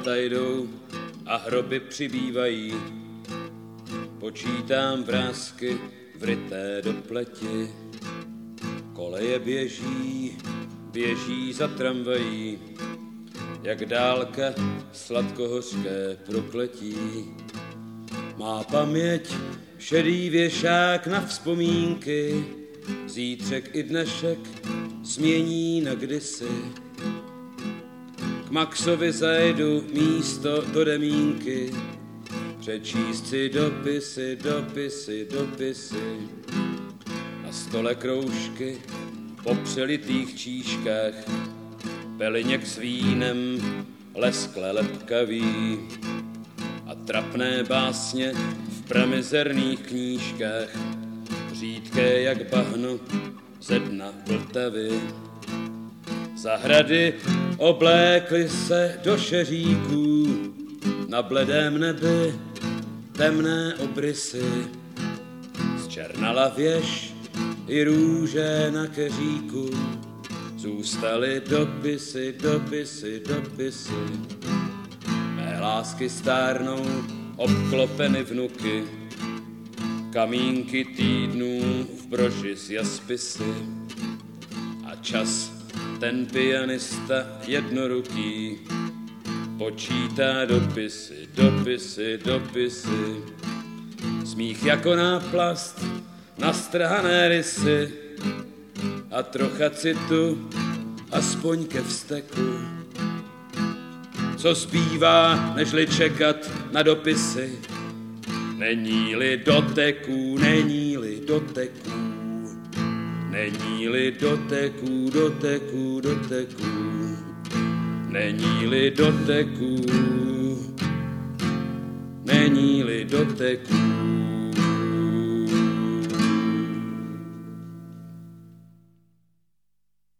léta jdou a hroby přibývají. Počítám vrásky vryté do pleti. Koleje běží za tramvají, jak dálka sladkohořké prokletí. Má paměť šedý věšák na vzpomínky, zítřek i dnešek změní na kdysi. K Maxovi zajdu místo do Demínky, přečíst si dopisy. Na stole kroužky po přelitých číškách, peliněk s vínem leskle lepkavý a trapné básně v pramizerných knížkách, řídké jak bahno ze dna Vltavy. Zahrady oblékly se do šeříků, na bledém nebi temné obrysy. Zčernala věž i růže na keříku, zůstaly dopisy. Mé lásky stárnou, obklopeny vnuky, kamínky týdnů v broži z jaspisy. A čas, ten pianista jednoruký, počítá dopisy. Smích jako náplast na strhané rysy a trocha citu, aspoň ke vzteku. Co zbývá, nežli čekat na dopisy, není-li doteků, není-li doteků, není-li doteků, není-li doteků, není-li doteků.